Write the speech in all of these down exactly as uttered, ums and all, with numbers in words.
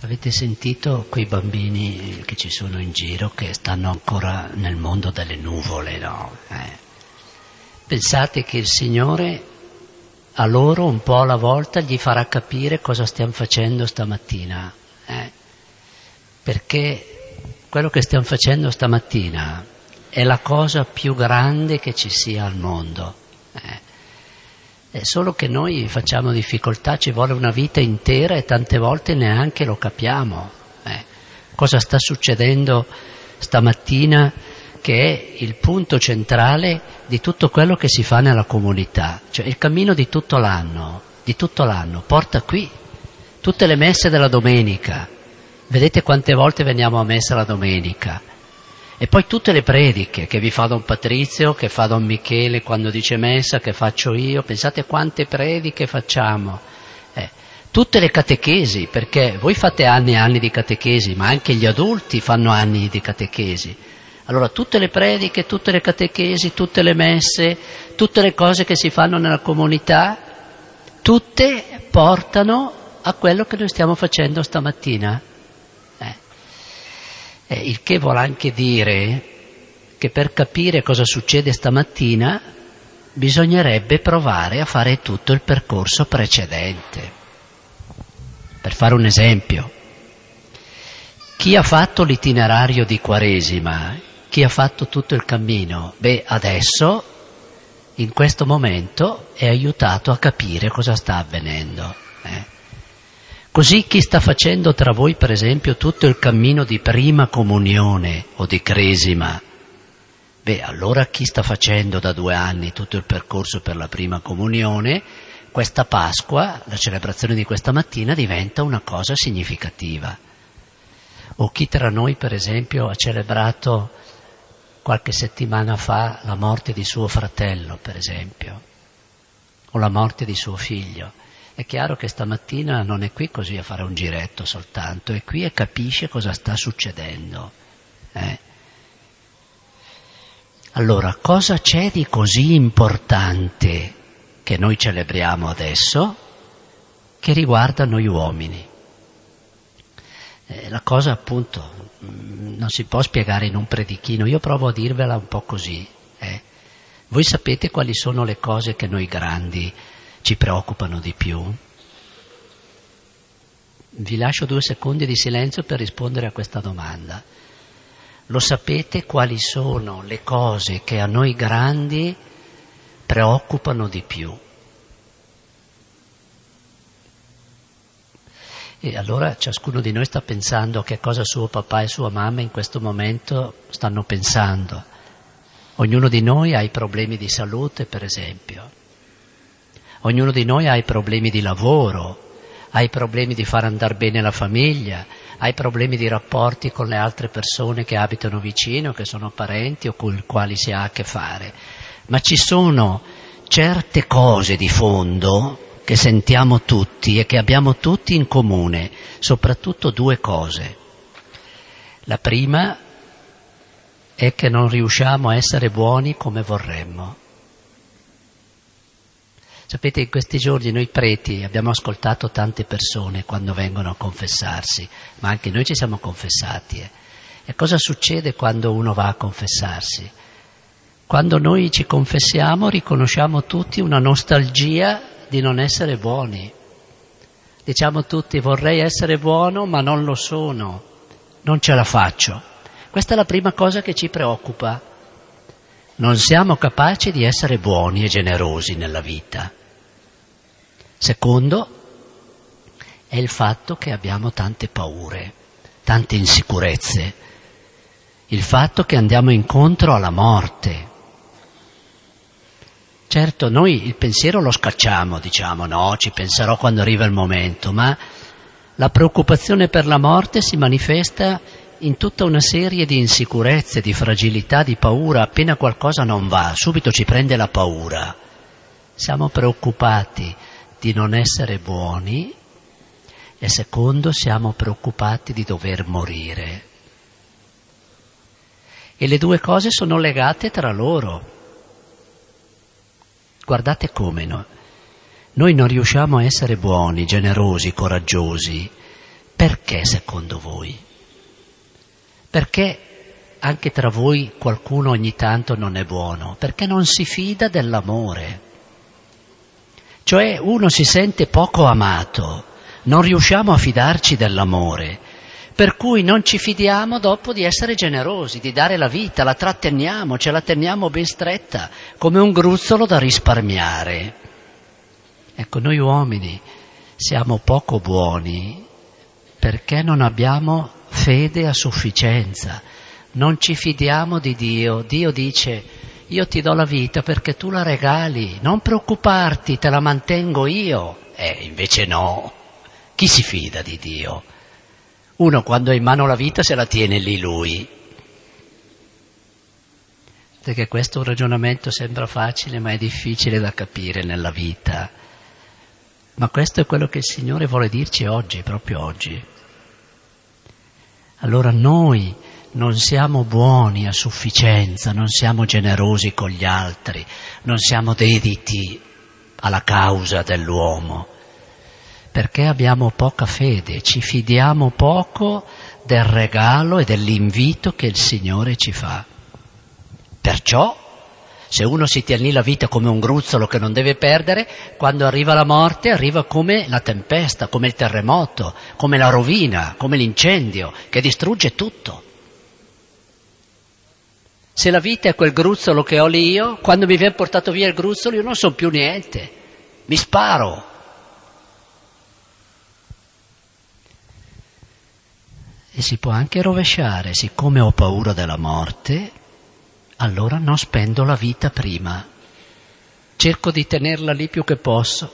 Avete sentito quei bambini che ci sono in giro che stanno ancora nel mondo delle nuvole, no? Eh. Pensate che il Signore a loro un po' alla volta gli farà capire cosa stiamo facendo stamattina, eh? Perché quello che stiamo facendo stamattina è la cosa più grande che ci sia al mondo. Eh? È solo che noi facciamo difficoltà, ci vuole una vita intera e tante volte neanche lo capiamo. Eh? Cosa sta succedendo stamattina, che è il punto centrale di tutto quello che si fa nella comunità. Cioè il cammino di tutto l'anno, di tutto l'anno, porta qui tutte le messe della domenica. Vedete quante volte veniamo a messa la domenica. E poi tutte le prediche che vi fa Don Patrizio, che fa Don Michele quando dice messa, che faccio io. Pensate quante prediche facciamo. Eh, tutte le catechesi, perché voi fate anni e anni di catechesi, ma anche gli adulti fanno anni di catechesi. Allora tutte le prediche, tutte le catechesi, tutte le messe, tutte le cose che si fanno nella comunità, tutte portano a quello che noi stiamo facendo stamattina. Eh, il che vuol anche dire che per capire cosa succede stamattina bisognerebbe provare a fare tutto il percorso precedente. Per fare un esempio, chi ha fatto l'itinerario di Quaresima, chi ha fatto tutto il cammino, beh, adesso, in questo momento, è aiutato a capire cosa sta avvenendo. Eh? Così chi sta facendo tra voi, per esempio, tutto il cammino di prima comunione o di cresima, beh, allora chi sta facendo da due anni tutto il percorso per la prima comunione, questa Pasqua, la celebrazione di questa mattina, diventa una cosa significativa. O chi tra noi, per esempio, ha celebrato qualche settimana fa la morte di suo fratello, per esempio, o la morte di suo figlio. È chiaro che stamattina non è qui così a fare un giretto soltanto, è qui e capisce cosa sta succedendo. Eh? Allora, cosa c'è di così importante che noi celebriamo adesso che riguarda noi uomini? Eh, la cosa appunto non si può spiegare in un predichino, io provo a dirvela un po' così. Eh? Voi sapete quali sono le cose che noi grandi ci preoccupano di più? Vi lascio due secondi di silenzio per rispondere a questa domanda. Lo sapete quali sono le cose che a noi grandi preoccupano di più? E allora ciascuno di noi sta pensando a che cosa suo papà e sua mamma in questo momento stanno pensando. Ognuno di noi ha i problemi di salute, per esempio. Ognuno di noi ha i problemi di lavoro, ha i problemi di far andare bene la famiglia, ha i problemi di rapporti con le altre persone che abitano vicino, che sono parenti o con i quali si ha a che fare. Ma ci sono certe cose di fondo che sentiamo tutti e che abbiamo tutti in comune, soprattutto due cose. La prima è che non riusciamo a essere buoni come vorremmo. Sapete, in questi giorni noi preti abbiamo ascoltato tante persone quando vengono a confessarsi, ma anche noi ci siamo confessati. Eh. E cosa succede quando uno va a confessarsi? Quando noi ci confessiamo riconosciamo tutti una nostalgia di non essere buoni. Diciamo tutti: vorrei essere buono ma non lo sono, non ce la faccio. Questa è la prima cosa che ci preoccupa. Non siamo capaci di essere buoni e generosi nella vita. Secondo è il fatto che abbiamo tante paure, tante insicurezze, il fatto che andiamo incontro alla morte. Certo, noi il pensiero lo scacciamo, diciamo no, ci penserò quando arriva il momento, ma la preoccupazione per la morte si manifesta in tutta una serie di insicurezze, di fragilità, di paura. Appena qualcosa non va, subito ci prende la paura. Siamo preoccupati di non essere buoni e secondo siamo preoccupati di dover morire. E le due cose sono legate tra loro. Guardate come no? Noi non riusciamo a essere buoni, generosi, coraggiosi perché secondo voi? Perché anche tra voi qualcuno ogni tanto non è buono? Perché non si fida dell'amore. Cioè uno si sente poco amato, non riusciamo a fidarci dell'amore, per cui non ci fidiamo dopo di essere generosi, di dare la vita, la tratteniamo, ce la teniamo ben stretta, come un gruzzolo da risparmiare. Ecco, noi uomini siamo poco buoni perché non abbiamo fede a sufficienza, non ci fidiamo di Dio. Dio dice: io ti do la vita perché tu la regali, non preoccuparti, te la mantengo io. Eh, invece no, chi si fida di Dio? Uno quando ha in mano la vita se la tiene lì lui. Perché questo ragionamento sembra facile, ma è difficile da capire nella vita. Ma questo è quello che il Signore vuole dirci oggi, proprio oggi. Allora noi non siamo buoni a sufficienza, non siamo generosi con gli altri, non siamo dediti alla causa dell'uomo, perché abbiamo poca fede, ci fidiamo poco del regalo e dell'invito che il Signore ci fa. Perciò, se uno si tiene lì la vita come un gruzzolo che non deve perdere, quando arriva la morte arriva come la tempesta, come il terremoto, come la rovina, come l'incendio, che distrugge tutto. Se la vita è quel gruzzolo che ho lì io, quando mi viene portato via il gruzzolo io non so più niente, mi sparo. E si può anche rovesciare, siccome ho paura della morte, allora non spendo la vita prima, cerco di tenerla lì più che posso.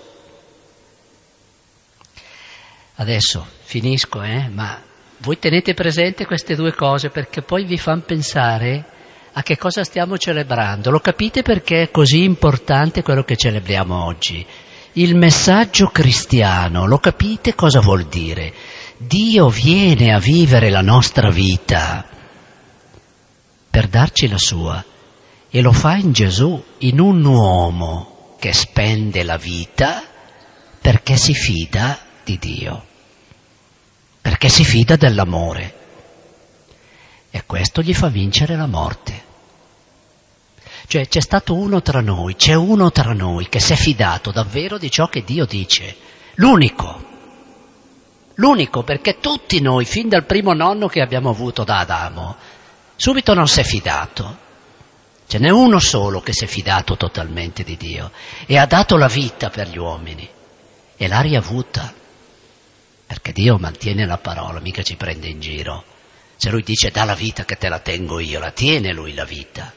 Adesso finisco, eh? Ma voi tenete presente queste due cose perché poi vi fanno pensare a che cosa stiamo celebrando. Lo capite perché è così importante quello che celebriamo oggi? Il messaggio cristiano, lo capite cosa vuol dire? Dio viene a vivere la nostra vita per darci la sua, e lo fa in Gesù, in un uomo che spende la vita perché si fida di Dio, perché si fida dell'amore, e questo gli fa vincere la morte. Cioè c'è stato uno tra noi, c'è uno tra noi che si è fidato davvero di ciò che Dio dice, l'unico, l'unico, perché tutti noi, fin dal primo nonno che abbiamo avuto da Adamo, subito non si è fidato. Ce n'è uno solo che si è fidato totalmente di Dio e ha dato la vita per gli uomini e l'ha riavuta, perché Dio mantiene la parola, mica ci prende in giro. Se lui dice dà la vita che te la tengo io, la tiene lui la vita.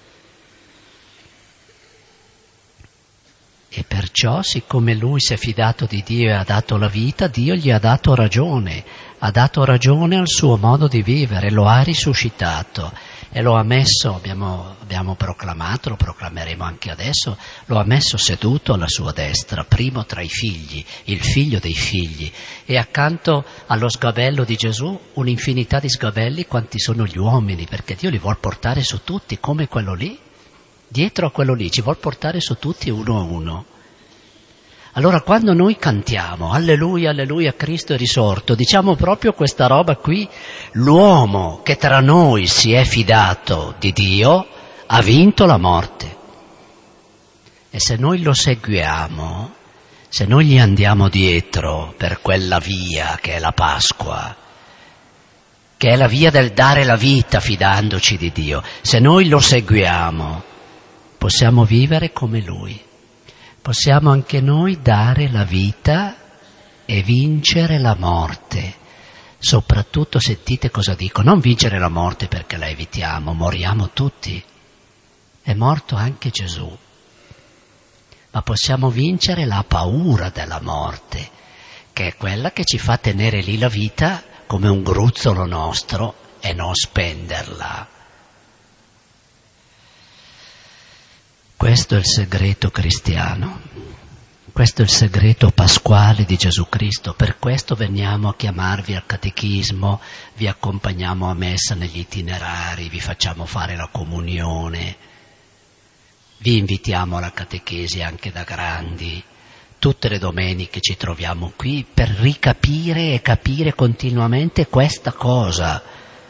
E perciò, siccome lui si è fidato di Dio e ha dato la vita, Dio gli ha dato ragione, ha dato ragione al suo modo di vivere, lo ha risuscitato e lo ha messo, abbiamo, abbiamo proclamato, lo proclameremo anche adesso, lo ha messo seduto alla sua destra, primo tra i figli, il figlio dei figli, e accanto allo sgabello di Gesù un'infinità di sgabelli quanti sono gli uomini, perché Dio li vuol portare su tutti come quello lì. Dietro a quello lì ci vuol portare su tutti uno a uno. Allora quando noi cantiamo alleluia, alleluia, Cristo è risorto, diciamo proprio questa roba qui: l'uomo che tra noi si è fidato di Dio ha vinto la morte. E se noi lo seguiamo, se noi gli andiamo dietro per quella via che è la Pasqua, che è la via del dare la vita fidandoci di Dio, se noi lo seguiamo, possiamo vivere come Lui, possiamo anche noi dare la vita e vincere la morte. Soprattutto sentite cosa dico, non vincere la morte perché la evitiamo, moriamo tutti, è morto anche Gesù, ma possiamo vincere la paura della morte, che è quella che ci fa tenere lì la vita come un gruzzolo nostro e non spenderla. Questo è il segreto cristiano, questo è il segreto pasquale di Gesù Cristo, per questo veniamo a chiamarvi al catechismo, vi accompagniamo a messa negli itinerari, vi facciamo fare la comunione, vi invitiamo alla catechesi anche da grandi, tutte le domeniche ci troviamo qui per ricapire e capire continuamente questa cosa.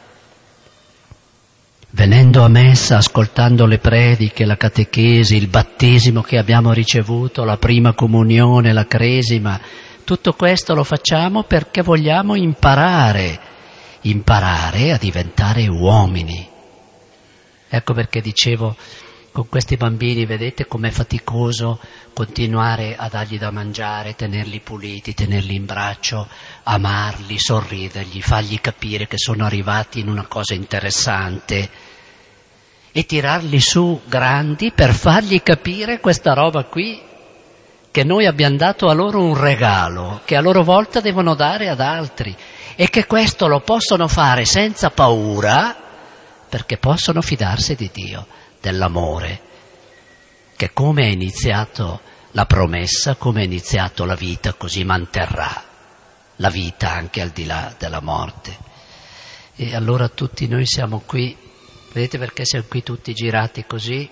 Venendo a messa, ascoltando le prediche, la catechesi, il battesimo che abbiamo ricevuto, la prima comunione, la cresima, tutto questo lo facciamo perché vogliamo imparare, imparare a diventare uomini. Ecco perché dicevo, con questi bambini vedete com'è faticoso continuare a dargli da mangiare, tenerli puliti, tenerli in braccio, amarli, sorridergli, fargli capire che sono arrivati in una cosa interessante e tirarli su grandi per fargli capire questa roba qui, che noi abbiamo dato a loro un regalo, che a loro volta devono dare ad altri e che questo lo possono fare senza paura perché possono fidarsi di Dio, dell'amore, che come è iniziato la promessa, come è iniziato la vita, così manterrà la vita anche al di là della morte. E allora tutti noi siamo qui, vedete perché siamo qui tutti girati così?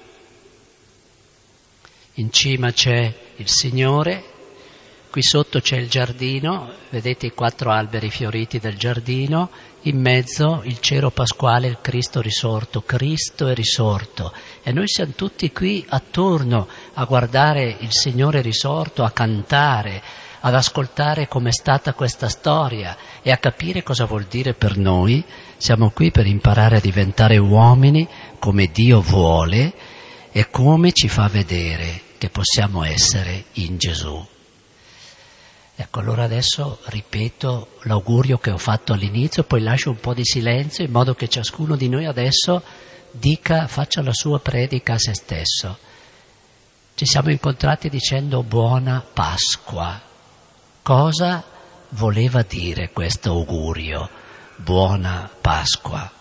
In cima c'è il Signore, qui sotto c'è il giardino, vedete i quattro alberi fioriti del giardino, in mezzo il cero pasquale, il Cristo risorto, Cristo è risorto e noi siamo tutti qui attorno a guardare il Signore risorto, a cantare, ad ascoltare com'è stata questa storia e a capire cosa vuol dire per noi. Siamo qui per imparare a diventare uomini come Dio vuole e come ci fa vedere che possiamo essere in Gesù. Ecco, allora adesso ripeto l'augurio che ho fatto all'inizio, poi lascio un po' di silenzio in modo che ciascuno di noi adesso dica, faccia la sua predica a se stesso. Ci siamo incontrati dicendo buona Pasqua. Cosa voleva dire questo augurio? Buona Pasqua.